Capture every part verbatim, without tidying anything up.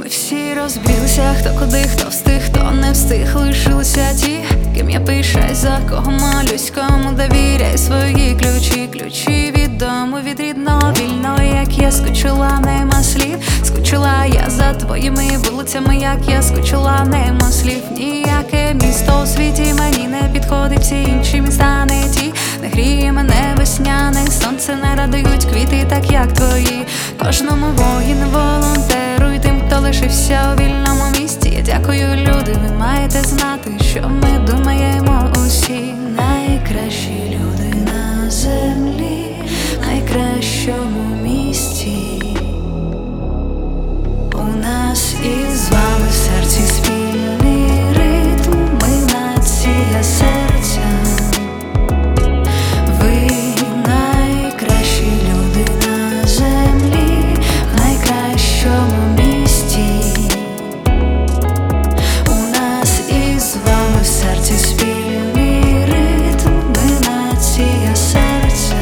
Ми всі розбіглися, хто куди, хто встиг, хто не встиг. Лишилися ті, ким я пишаюсь, за кого молюсь, кому довіряю свої ключі. Ключі від дому, від рідного, вільного, як я скучила, нема слів. Скучила я за твоїми вулицями, як я скучила, нема слів. Ніяке місто у світі мені не підходить, всі інші міста не ті. Не гріє мене весняне сонце, не радують квіти, так як твої. Кожному воїну, волонтеру і тим, хто лишився у вільному місті. Я дякую, люди, ви маєте знати, що ми думаємо усі. Найкращі люди на землі, в найкращому місті. У нас із вами в серці спільний ритм, ми нація серця. Ви найкращі люди на землі, в найкращому місті. У нас із вами в серці спільний ритм, ми нація серця.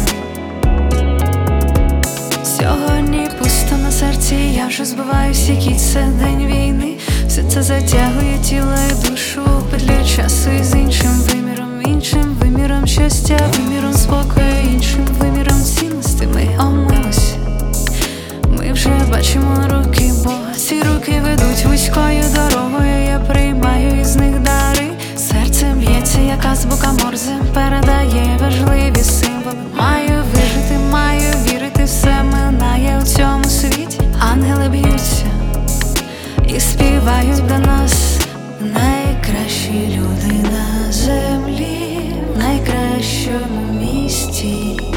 Сьогодні пусто на серці, я вже збиваюсь, який це день війни. Все це затягує тіло і душу у петлю часу із іншим виміром, іншим виміром щастя, виміром спокою, іншим виміром цінності. Ми омилися, ми вже бачимо руки Бога. Ці руки ведуть вузькою дорогою, я приймаю із них дари. Серце б'ється, як азбука Морзе, передає важливі символи. Маю вижити, маю вірити, все минає у цьому світі. Ангели б'ються і співають до нас. Найкращі люди на землі, в найкращому місті.